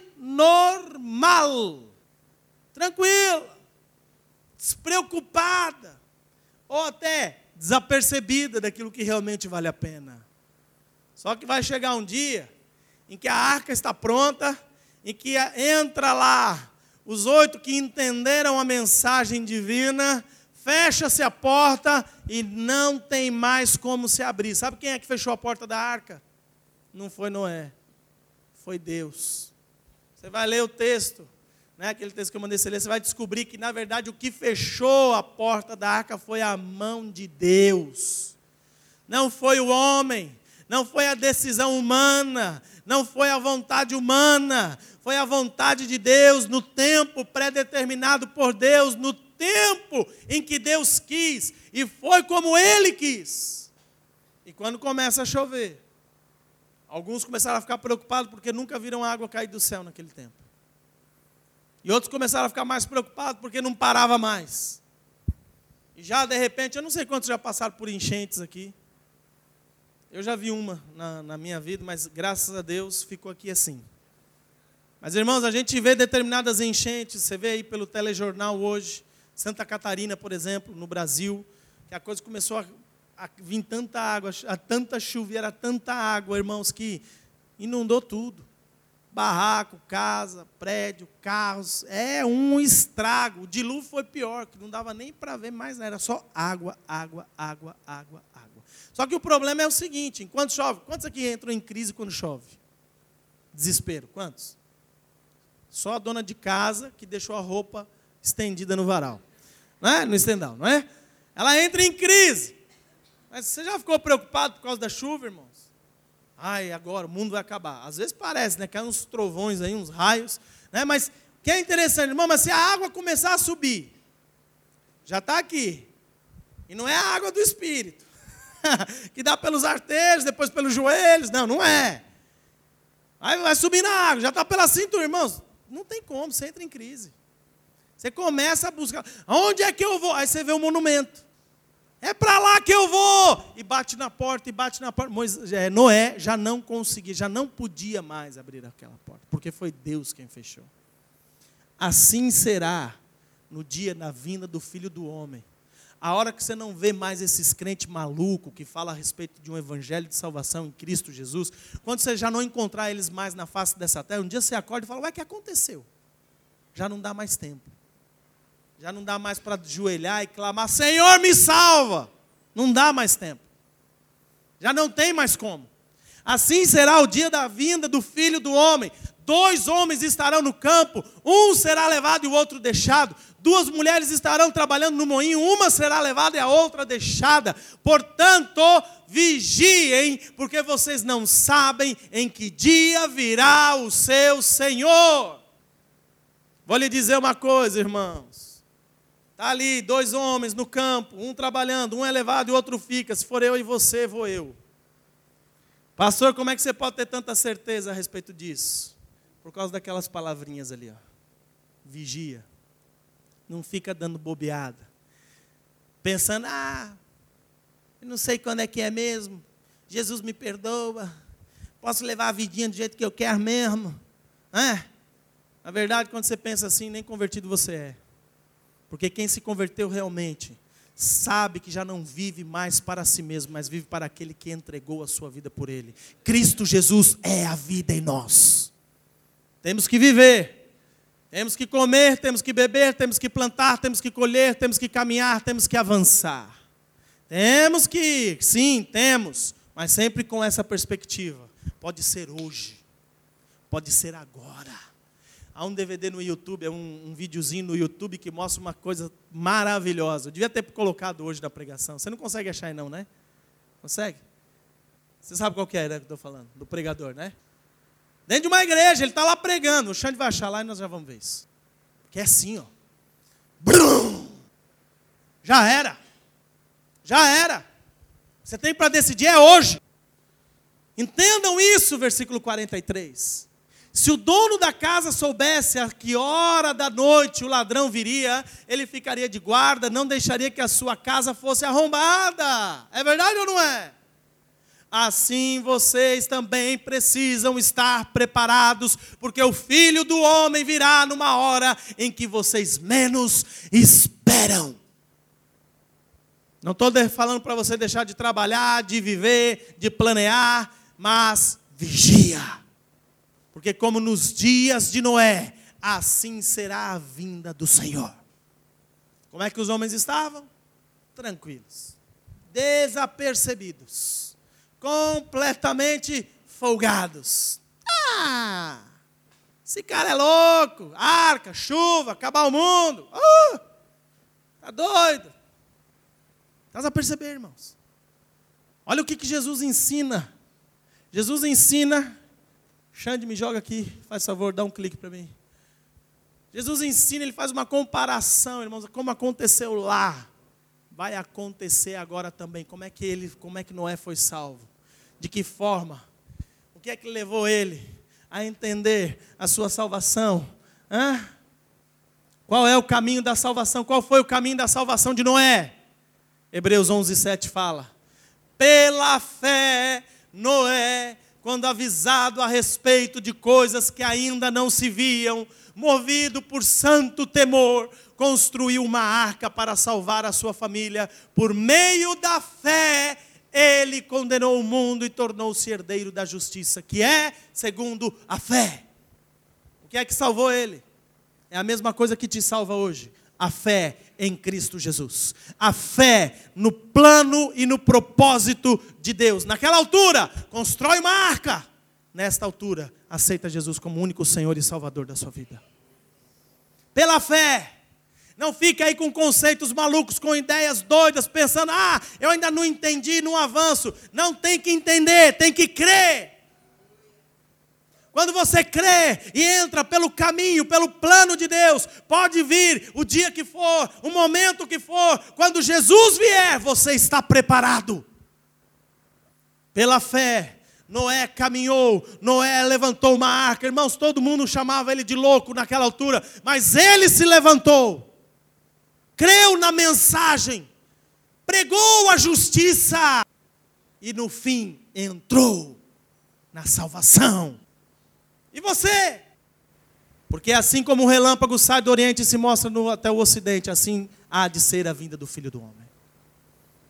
normal, tranquila, despreocupada, ou até desapercebida daquilo que realmente vale a pena. Só que vai chegar um dia em que a arca está pronta, em que entra lá os oito que entenderam a mensagem divina, fecha-se a porta e não tem mais como se abrir. Sabe quem é que fechou a porta da arca? Não foi Noé, foi Deus. Você vai ler o texto, né, aquele texto que eu mandei você ler, você vai descobrir que, na verdade, o que fechou a porta da arca foi a mão de Deus. Não foi o homem, não foi a decisão humana, não foi a vontade humana, foi a vontade de Deus no tempo predeterminado por Deus, no tempo em que Deus quis, e foi como Ele quis. E quando começa a chover, alguns começaram a ficar preocupados porque nunca viram água cair do céu naquele tempo. E outros começaram a ficar mais preocupados porque não parava mais. E já de repente, eu não sei quantos já passaram por enchentes aqui. Eu já vi uma na, na minha vida, mas graças a Deus ficou aqui assim. Mas, irmãos, a gente vê determinadas enchentes, você vê aí pelo telejornal hoje, Santa Catarina, por exemplo, no Brasil, que a coisa começou a, a vir tanta água, a tanta chuva, era tanta água, irmãos, que inundou tudo. Barraco, casa, prédio, carros, é um estrago. O dilúvio foi pior, que não dava nem para ver mais, não, era só água, água, água, água, água. Só que o problema é o seguinte, enquanto chove, quantos aqui entram em crise quando chove? Desespero, quantos? Só a dona de casa que deixou a roupa estendida no varal, não é? No estendal, não é? Ela entra em crise. Mas você já ficou preocupado por causa da chuva, irmãos? Ai, agora o mundo vai acabar. Às vezes parece, né? Cai uns trovões aí, uns raios, né? Mas o que é interessante, irmão, mas se a água começar a subir, já está aqui, e não é a água do Espírito, que dá pelos artérios, depois pelos joelhos, não, não é. Aí vai subir na água, já está pela cintura, irmãos, não tem como, você entra em crise. Você começa a buscar, aonde é que eu vou? Aí você vê o monumento. É para lá que eu vou! E bate na porta, e bate na porta. Moisés, é, Noé já não conseguia, já não podia mais abrir aquela porta, porque foi Deus quem fechou. Assim será no dia da vinda do Filho do Homem. A hora que você não vê mais esses crentes malucos que falam a respeito de um evangelho de salvação em Cristo Jesus, quando você já não encontrar eles mais na face dessa terra, um dia você acorda e fala, ué, o que aconteceu? Já não dá mais tempo. Já não dá mais para ajoelhar e clamar, Senhor, me salva. Não dá mais tempo. Já não tem mais como. Assim será o dia da vinda do Filho do Homem. Dois homens estarão no campo, um será levado e o outro deixado. Duas mulheres estarão trabalhando no moinho, uma será levada e a outra deixada. Portanto, vigiem, porque vocês não sabem em que dia virá o seu Senhor. Vou lhe dizer uma coisa, irmãos. Está ali dois homens no campo, um trabalhando, um é levado e o outro fica. Se for eu e você, vou eu. Pastor, como é que você pode ter tanta certeza a respeito disso? Por causa daquelas palavrinhas ali, ó. Vigia. Não fica dando bobeada. Pensando, ah, eu não sei quando é que é mesmo. Jesus me perdoa. Posso levar a vidinha do jeito que eu quero mesmo. É. Na verdade, quando você pensa assim, nem convertido você é. Porque quem se converteu realmente sabe que já não vive mais para si mesmo, mas vive para aquele que entregou a sua vida por ele. Cristo Jesus é a vida em nós. Temos que viver, temos que comer, temos que beber, temos que plantar, temos que colher, temos que caminhar, temos que avançar. Temos que ir, sim, temos, mas sempre com essa perspectiva. Pode ser hoje, pode ser agora. Há um D V D no YouTube, é um, um videozinho no YouTube que mostra uma coisa maravilhosa. Eu devia ter colocado hoje na pregação. Você não consegue achar aí não, né? Consegue? Você sabe qual que é, né, que eu estou falando? Do pregador, né? Dentro de uma igreja, ele está lá pregando. O Xande vai achar lá e nós já vamos ver isso. Que é assim, ó. Brum! Já era. Já era. Você tem para decidir, é hoje. Entendam isso, versículo quarenta e três. Se o dono da casa soubesse a que hora da noite o ladrão viria, ele ficaria de guarda, não deixaria que a sua casa fosse arrombada. É verdade ou não é? Assim vocês também precisam estar preparados, porque o Filho do Homem virá numa hora em que vocês menos esperam. Não estou falando para você deixar de trabalhar, de viver, de planear, mas vigia. Porque como nos dias de Noé, assim será a vinda do Senhor. Como é que os homens estavam? Tranquilos, desapercebidos. Completamente folgados. Ah, esse cara é louco. Arca, chuva, acabar o mundo. Uh, tá doido. Estás a perceber, irmãos? Olha o que, que Jesus ensina. Jesus ensina. Xande, me joga aqui, faz favor, dá um clique para mim. Jesus ensina, ele faz uma comparação, irmãos, como aconteceu lá, vai acontecer agora também. Como é que ele, como é que Noé foi salvo? De que forma? O que é que levou ele a entender a sua salvação? Hã? Qual é o caminho da salvação? Qual foi o caminho da salvação de Noé? Hebreus onze, sete fala: pela fé, Noé, quando avisado a respeito de coisas que ainda não se viam, movido por santo temor, construiu uma arca para salvar a sua família. Por meio da fé, ele condenou o mundo e tornou-se herdeiro da justiça, que é segundo a fé. O que é que salvou ele? É a mesma coisa que te salva hoje. A fé em Cristo Jesus. A fé no plano e no propósito de Deus. Naquela altura, constrói uma arca. Nesta altura, aceita Jesus como único Senhor e Salvador da sua vida. Pela fé. Não fica aí com conceitos malucos, com ideias doidas, pensando, ah, eu ainda não entendi, não avanço. Não tem que entender, tem que crer. Quando você crê e entra pelo caminho, pelo plano de Deus, pode vir o dia que for, o momento que for, quando Jesus vier, você está preparado. Pela fé, Noé caminhou, Noé levantou uma arca. Irmãos, todo mundo chamava ele de louco naquela altura, mas ele se levantou. Creu na mensagem, pregou a justiça e no fim entrou na salvação. E você? Porque assim como o relâmpago sai do Oriente e se mostra no, até o Ocidente, assim há de ser a vinda do Filho do Homem.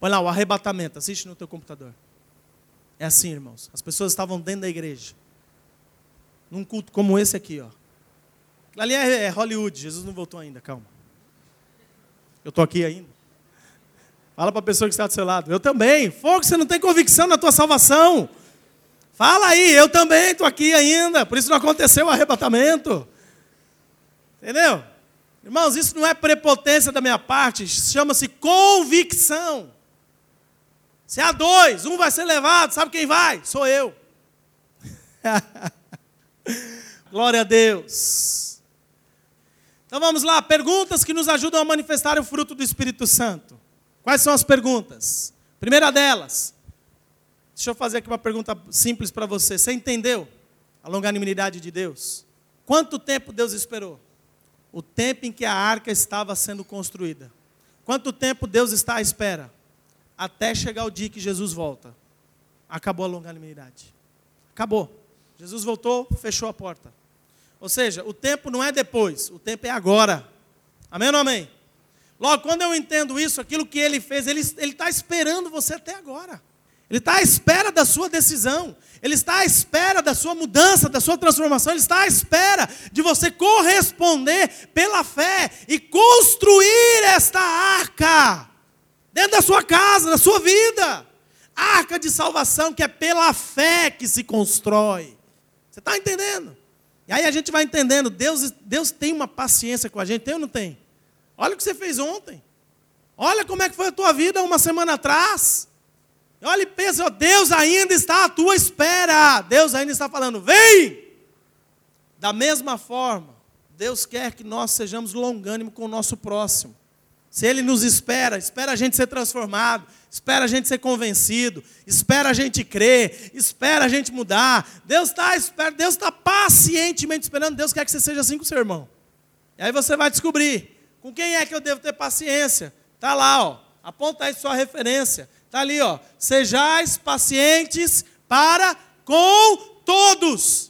Põe lá o arrebatamento, assiste no teu computador. É assim, irmãos. As pessoas estavam dentro da igreja. Num culto como esse aqui, ó. Ali é, é Hollywood, Jesus não voltou ainda, calma. Eu estou aqui ainda. Fala para a pessoa que está do seu lado. Eu também. Fogo, você não tem convicção na tua salvação. Fala aí, eu também estou aqui ainda. Por isso não aconteceu o arrebatamento. Entendeu? Irmãos, isso não é prepotência da minha parte. Chama-se convicção. Se há dois, um vai ser levado. Sabe quem vai? Sou eu. Glória a Deus. Então vamos lá. Perguntas que nos ajudam a manifestar o fruto do Espírito Santo. Quais são as perguntas? Primeira delas. Deixa eu fazer aqui uma pergunta simples para você. Você entendeu a longanimidade de Deus? Quanto tempo Deus esperou? O tempo em que a arca estava sendo construída. Quanto tempo Deus está à espera? Até chegar o dia que Jesus volta. Acabou a longanimidade. Acabou. Jesus voltou, fechou a porta. Ou seja, o tempo não é depois, o tempo é agora. Amém ou não amém? Logo, quando eu entendo isso, aquilo que Ele fez, Ele está esperando você até agora. Ele está à espera da sua decisão. Ele está à espera da sua mudança, da sua transformação. Ele está à espera de você corresponder pela fé e construir esta arca dentro da sua casa, da sua vida. Arca de salvação que é pela fé que se constrói. Você está entendendo? E aí a gente vai entendendo. Deus, Deus tem uma paciência com a gente, tem ou não tem? Olha o que você fez ontem. Olha como é que foi a tua vida uma semana atrás. Olha e pensa, ó, Deus ainda está à tua espera. Deus ainda está falando, vem! Da mesma forma, Deus quer que nós sejamos longânimos com o nosso próximo. Se Ele nos espera, espera a gente ser transformado, espera a gente ser convencido, espera a gente crer, espera a gente mudar. Deus está esperando, Deus está pacientemente esperando. Deus quer que você seja assim com o seu irmão. E aí você vai descobrir, com quem é que eu devo ter paciência? Está lá, ó, aponta aí sua referência. Está ali, ó, sejais pacientes para com todos.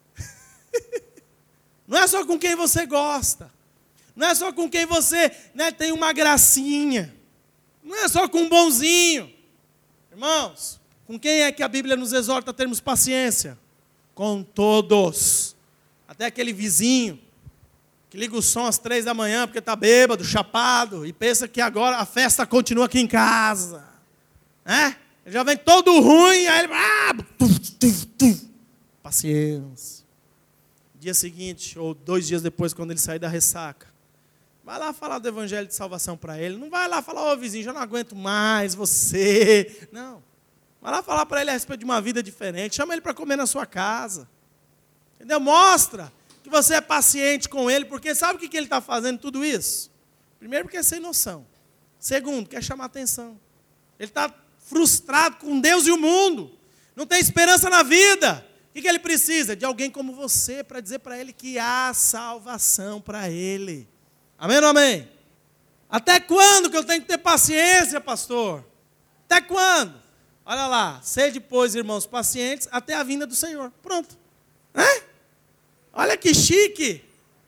Não é só com quem você gosta. Não é só com quem você, né, tem uma gracinha. Não é só com um bonzinho. Irmãos, com quem é que a Bíblia nos exorta a termos paciência? Com todos. Até aquele vizinho que liga o som às três da manhã porque está bêbado, chapado, e pensa que agora a festa continua aqui em casa. É? Ele já vem todo ruim, aí ele... Ah, tuf, tuf, tuf. Paciência. Dia seguinte, ou dois dias depois, quando ele sair da ressaca, vai lá falar do evangelho de salvação para ele. Não vai lá falar, ô vizinho, já não aguento mais você. Não. Vai lá falar para ele a respeito de uma vida diferente. Chama ele para comer na sua casa. Entendeu? Mostra que você é paciente com ele, porque sabe o que ele está fazendo tudo isso? Primeiro, porque é sem noção. Segundo, quer chamar atenção. Ele está frustrado com Deus e o mundo. Não tem esperança na vida. O que ele precisa? De alguém como você para dizer para ele que há salvação para ele. Amém ou não amém? Até quando que eu tenho que ter paciência, pastor? Até quando? Olha lá, sede, pois, irmãos, pacientes até a vinda do Senhor. Pronto. É? Olha que chique.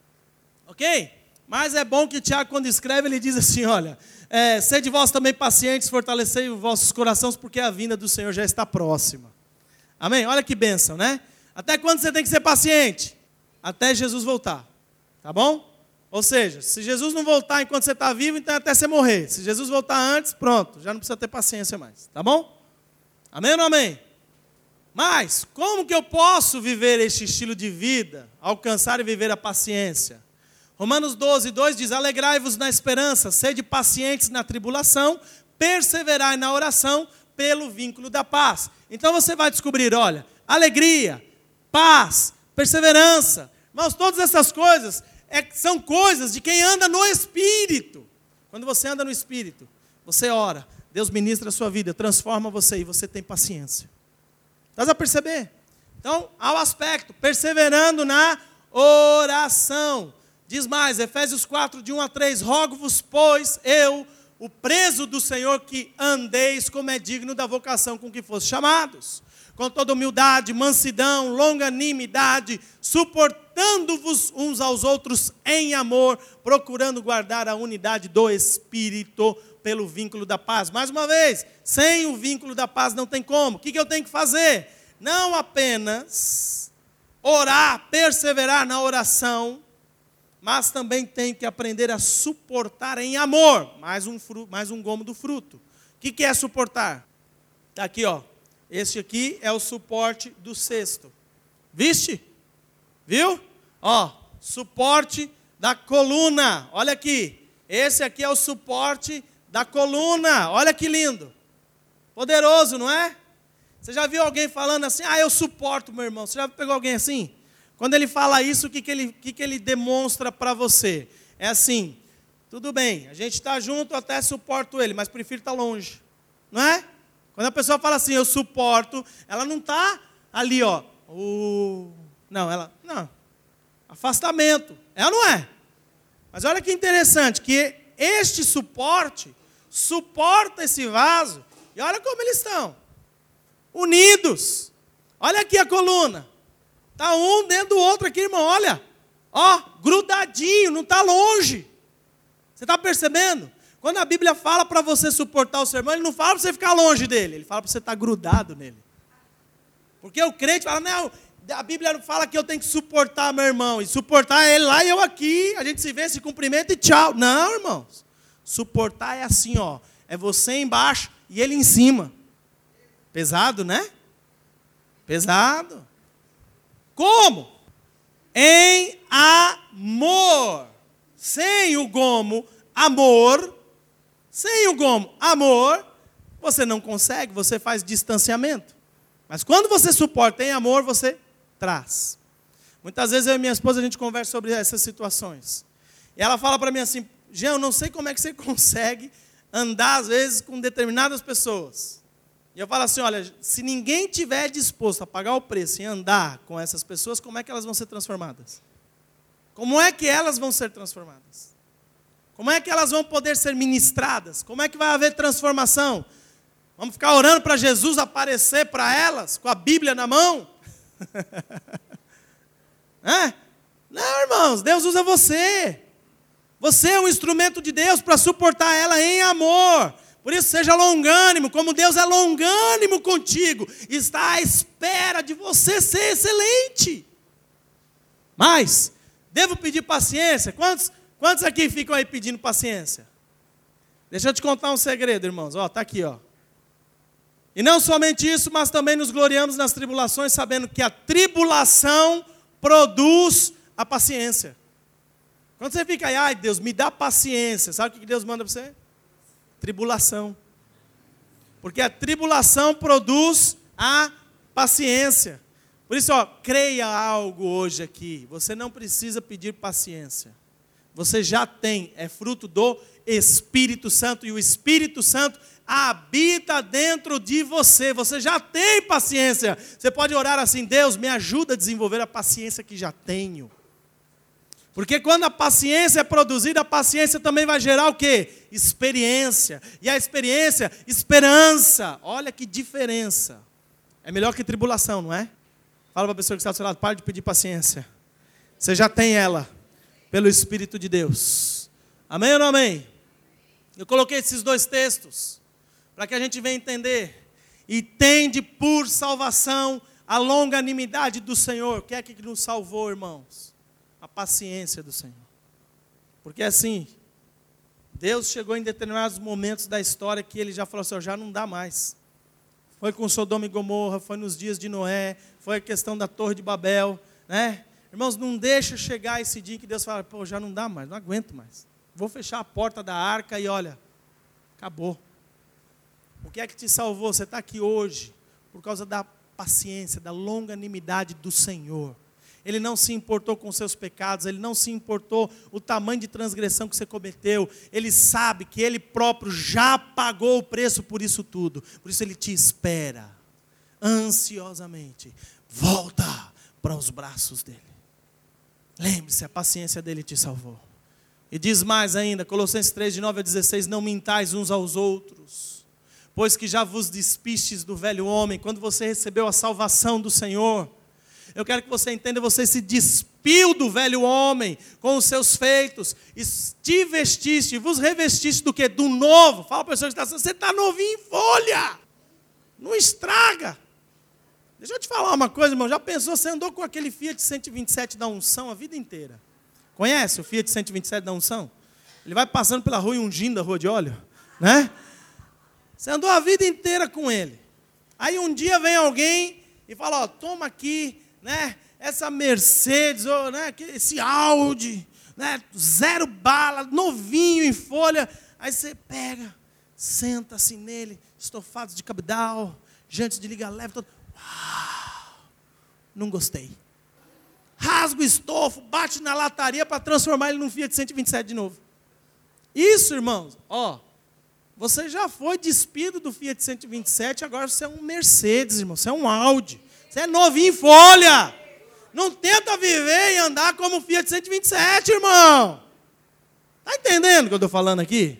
Ok? Mas é bom que Tiago, quando escreve, ele diz assim, olha, é, sede vós também pacientes, fortalecei os vossos corações, porque a vinda do Senhor já está próxima. Amém? Olha que bênção, né? Até quando você tem que ser paciente? Até Jesus voltar. Tá bom? Ou seja, se Jesus não voltar enquanto você está vivo, então é até você morrer. Se Jesus voltar antes, pronto, já não precisa ter paciência mais. Tá bom? Amém ou não amém? Mas, como que eu posso viver este estilo de vida, alcançar e viver a paciência? Romanos doze, dois diz, alegrai-vos na esperança, sede pacientes na tribulação, perseverai na oração pelo vínculo da paz. Então você vai descobrir, olha, alegria, paz, perseverança. Irmãos, todas essas coisas é, são coisas de quem anda no Espírito. Quando você anda no Espírito, você ora, Deus ministra a sua vida, transforma você e você tem paciência. Estás a perceber? Então, há o aspecto, perseverando na oração. Diz mais, Efésios quatro, de um a três, rogo-vos, pois, eu, o preso do Senhor, que andeis como é digno da vocação com que foste chamados, com toda humildade, mansidão, longanimidade, suportando-vos uns aos outros em amor, procurando guardar a unidade do Espírito pelo vínculo da paz. Mais uma vez, sem o vínculo da paz não tem como. O que, que eu tenho que fazer? Não apenas orar, perseverar na oração, mas também tenho que aprender a suportar em amor. Mais um, fruto, mais um gomo do fruto. O que, que é suportar? Está aqui, ó. Este aqui é o suporte do cesto. Viste? Viu? Ó, suporte da coluna. Olha aqui. Esse aqui é o suporte da coluna. Olha que lindo. Poderoso, não é? Você já viu alguém falando assim, ah, eu suporto, meu irmão? Você já pegou alguém assim? Quando ele fala isso, o que, que, ele, que, que ele demonstra para você? É assim, tudo bem, a gente está junto, eu até suporto ele, mas prefiro estar longe. Não é? Quando a pessoa fala assim, eu suporto, ela não está ali, ó. Uh, não, ela, não. Afastamento. É ou não é? Mas olha que interessante, que este suporte suporta esse vaso, e olha como eles estão. Unidos. Olha aqui a coluna. Está um dentro do outro aqui, irmão, olha. Ó, grudadinho, não está longe. Você está percebendo? Quando a Bíblia fala para você suportar o seu irmão, ele não fala para você ficar longe dele, ele fala para você estar grudado nele. Porque o crente fala, não, a Bíblia não fala que eu tenho que suportar meu irmão, e suportar ele lá e eu aqui, a gente se vê, se cumprimenta e tchau. Não, irmãos. Suportar é assim, ó, é você embaixo e ele em cima. Pesado, né? Pesado. Como? Em amor. Sem o gomo, amor. Sem o gomo, amor, você não consegue, você faz distanciamento. Mas quando você suporta em amor, você traz. Muitas vezes eu e minha esposa, a gente conversa sobre essas situações. E ela fala para mim assim, Jean, eu não sei como é que você consegue andar, às vezes, com determinadas pessoas. E eu falo assim, olha, se ninguém tiver disposto a pagar o preço e andar com essas pessoas, como é que elas vão ser transformadas? Como é que elas vão ser transformadas? Como é que elas vão poder ser ministradas? Como é que vai haver transformação? Vamos ficar orando para Jesus aparecer para elas, com a Bíblia na mão? É? Não, irmãos, Deus usa você. Você é um instrumento de Deus para suportar ela em amor. Por isso, seja longânimo, como Deus é longânimo contigo. Está à espera de você ser excelente. Mas, devo pedir paciência? Quantos, quantos aqui ficam aí pedindo paciência? Deixa eu te contar um segredo, irmãos. Ó, tá aqui, ó. E não somente isso, mas também nos gloriamos nas tribulações, sabendo que a tribulação produz a paciência. Quando você fica aí, ai Deus, me dá paciência. Sabe o que Deus manda para você? Tribulação. Porque a tribulação produz a paciência. Por isso, ó, creia algo hoje aqui. Você não precisa pedir paciência. Você já tem, é fruto do Espírito Santo. E o Espírito Santo habita dentro de você. Você já tem paciência. Você pode orar assim, Deus, me ajuda a desenvolver a paciência que já tenho. Porque quando a paciência é produzida, a paciência também vai gerar o quê? Experiência. E a experiência, esperança. Olha que diferença. É melhor que tribulação, não é? Fala para a pessoa que está do seu lado, pare de pedir paciência. Você já tem ela, pelo Espírito de Deus. Amém ou não amém? Eu coloquei esses dois textos, para que a gente venha entender. E tende por salvação a longanimidade do Senhor. O que é que nos salvou, irmãos? A paciência do Senhor. Porque assim, Deus chegou em determinados momentos da história que Ele já falou assim, já não dá mais. Foi com Sodoma e Gomorra, foi nos dias de Noé, foi a questão da Torre de Babel, né? Irmãos, não deixa chegar esse dia que Deus fala, pô, já não dá mais, não aguento mais. Vou fechar a porta da arca e olha, acabou. O que é que te salvou? Você está aqui hoje por causa da paciência, da longanimidade do Senhor. Ele não se importou com os seus pecados, Ele não se importou o tamanho de transgressão que você cometeu. Ele sabe que Ele próprio já pagou o preço por isso tudo. Por isso Ele te espera, ansiosamente. Volta para os braços dEle. Lembre-se, a paciência dEle te salvou. E diz mais ainda, Colossenses três, de nove a dezesseis, não mintais uns aos outros, pois que já vos despistes do velho homem, quando você recebeu a salvação do Senhor. Eu quero que você entenda, você se despede despiu do velho homem com os seus feitos, e te vestiste, vos revestiste do quê? Do novo. Fala para a pessoa que está assim, você está novinho em folha, não estraga. Deixa eu te falar uma coisa, irmão, já pensou, você andou com aquele Fiat cento e vinte e sete da unção a vida inteira? Conhece o Fiat cento e vinte e sete da unção? Ele vai passando pela rua e ungindo a rua de óleo, né? Você andou a vida inteira com ele. Aí um dia vem alguém e fala, ó, toma aqui, né, essa Mercedes, ou, né, esse Audi, né, zero bala, novinho em folha. Aí você pega, senta assim nele, estofados de cabedal, jantes de liga leve, todo. Uau, não gostei. Rasga o estofo, bate na lataria para transformar ele num Fiat cento e vinte e sete de novo. Isso, irmãos, ó, você já foi despido do Fiat cento e vinte e sete, agora você é um Mercedes, irmão, você é um Audi, você é novinho em folha. Não tenta viver e andar como o Fiat cento e vinte e sete, irmão. Está entendendo o que eu estou falando aqui?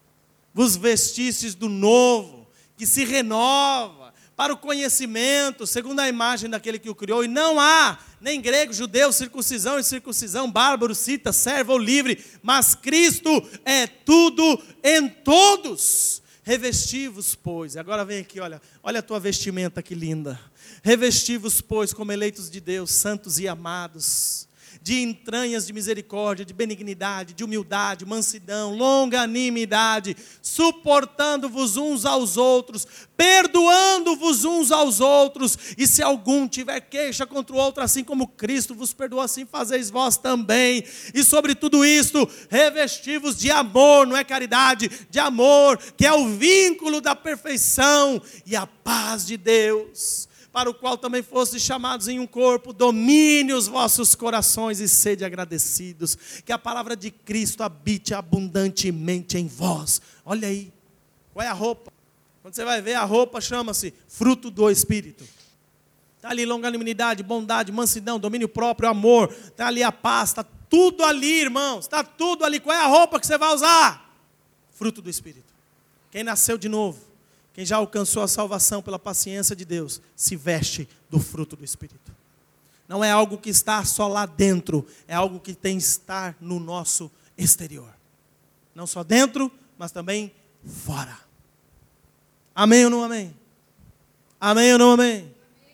Vos vestistes do novo, que se renova para o conhecimento, segundo a imagem daquele que o criou, e não há nem grego, judeu, circuncisão e circuncisão, bárbaro, cita, servo ou livre, mas Cristo é tudo em todos. Revesti-vos, pois, agora vem aqui, olha, olha a tua vestimenta que linda. Revesti-vos, pois, como eleitos de Deus, santos e amados, de entranhas de misericórdia, de benignidade, de humildade, mansidão, longanimidade, suportando-vos uns aos outros, perdoando-vos uns aos outros, e se algum tiver queixa contra o outro, assim como Cristo vos perdoou, assim fazeis vós também. E sobre tudo isto, revesti-vos de amor, não é caridade, de amor, que é o vínculo da perfeição, e a paz de Deus, para o qual também fostes chamados em um corpo, domine os vossos corações e sede agradecidos, que a palavra de Cristo habite abundantemente em vós. Olha aí, qual é a roupa? Quando você vai ver, a roupa chama-se fruto do Espírito. Está ali longanimidade, bondade, mansidão, domínio próprio, amor, está ali a paz, está tudo ali, irmãos, está tudo ali. Qual é a roupa que você vai usar? Fruto do Espírito. Quem nasceu de novo, quem já alcançou a salvação pela paciência de Deus, se veste do fruto do Espírito. Não é algo que está só lá dentro, é algo que tem que estar no nosso exterior. Não só dentro, mas também fora. Amém ou não amém? Amém ou não amém?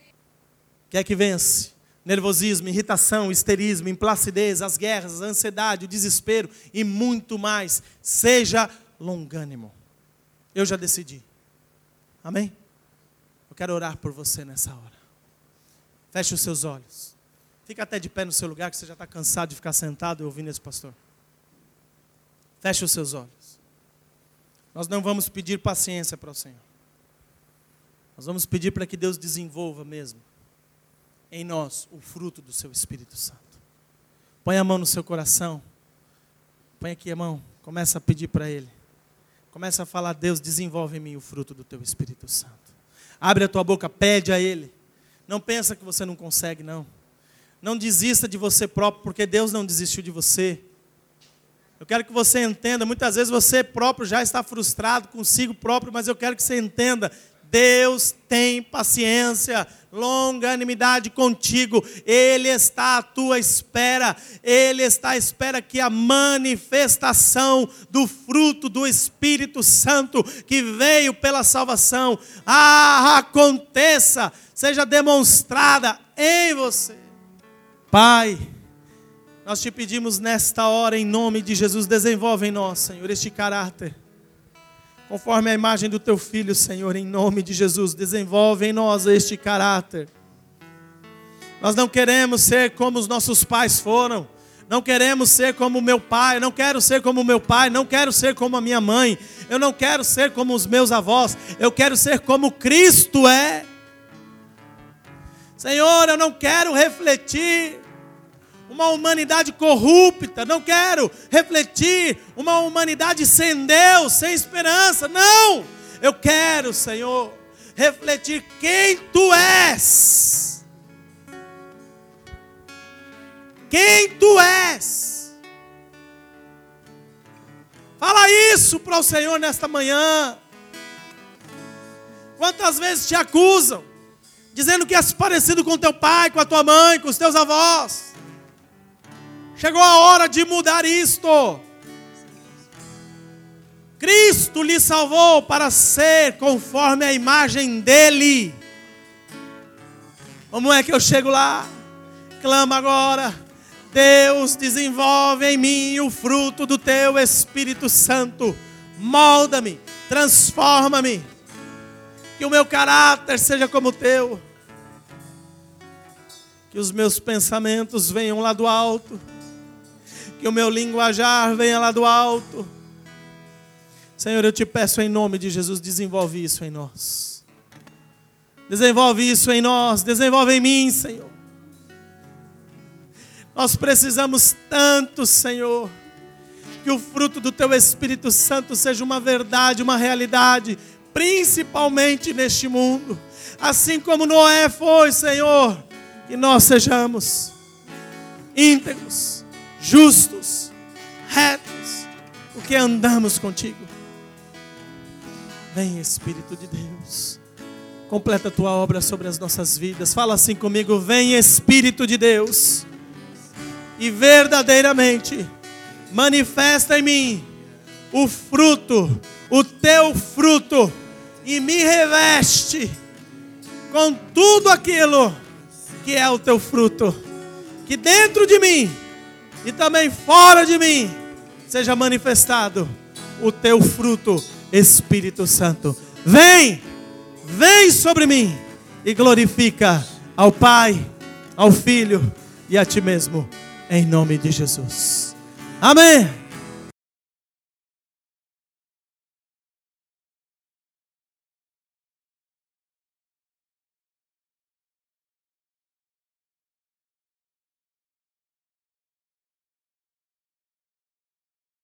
O que é que vence? Nervosismo, irritação, histerismo, implacidez, as guerras, a ansiedade, o desespero e muito mais. Seja longânimo. Eu já decidi. Amém? Eu quero orar por você nessa hora. Feche os seus olhos. Fica até de pé no seu lugar, que você já está cansado de ficar sentado e ouvindo esse pastor. Feche os seus olhos. Nós não vamos pedir paciência para o Senhor. Nós vamos pedir para que Deus desenvolva mesmo em nós o fruto do seu Espírito Santo. Põe a mão no seu coração. Põe aqui a mão. Começa a pedir para Ele. Começa a falar, Deus, desenvolve em mim o fruto do teu Espírito Santo. Abre a tua boca, pede a Ele. Não pensa que você não consegue, não. Não desista de você próprio, porque Deus não desistiu de você. Eu quero que você entenda, muitas vezes você próprio já está frustrado consigo próprio, mas eu quero que você entenda, Deus tem paciência, longanimidade contigo. Ele está à tua espera. Ele está à espera que a manifestação do fruto do Espírito Santo que veio pela salvação ah, aconteça, seja demonstrada em você. Pai, nós te pedimos nesta hora, em nome de Jesus, desenvolve em nós, Senhor, este caráter. Conforme a imagem do teu Filho, Senhor, em nome de Jesus, desenvolve em nós este caráter. Nós não queremos ser como os nossos pais foram. Não queremos ser como o meu pai. Não quero ser como o meu pai. Não quero ser como a minha mãe. Eu não quero ser como os meus avós. Eu quero ser como Cristo é. Senhor, eu não quero refletir uma humanidade corrupta, não quero refletir uma humanidade sem Deus, sem esperança, não, eu quero, Senhor, refletir quem Tu és, quem Tu és. Fala isso para o Senhor nesta manhã. Quantas vezes te acusam, dizendo que és parecido com teu pai, com a tua mãe, com os teus avós. Chegou a hora de mudar isto. Cristo lhe salvou para ser conforme a imagem dele. Como é que eu chego lá? Clama agora. Deus, desenvolve em mim o fruto do teu Espírito Santo. Molda-me, transforma-me. Que o meu caráter seja como o teu. Que os meus pensamentos venham lá do alto. Que o meu linguajar venha lá do alto. Senhor, eu te peço em nome de Jesus, desenvolve isso em nós. Desenvolve isso em nós, desenvolve em mim, Senhor. Nós precisamos tanto, Senhor, que o fruto do teu Espírito Santo seja uma verdade, uma realidade, principalmente neste mundo. Assim como Noé foi, Senhor, que nós sejamos íntegros, justos, retos, porque andamos contigo. Vem, Espírito de Deus, completa a tua obra sobre as nossas vidas. Fala assim comigo: vem, Espírito de Deus, e verdadeiramente manifesta em mim o fruto, o teu fruto, e me reveste com tudo aquilo que é o teu fruto. Que dentro de mim e também fora de mim seja manifestado o teu fruto, Espírito Santo. Vem, vem sobre mim e glorifica ao Pai, ao Filho e a ti mesmo, em nome de Jesus. Amém.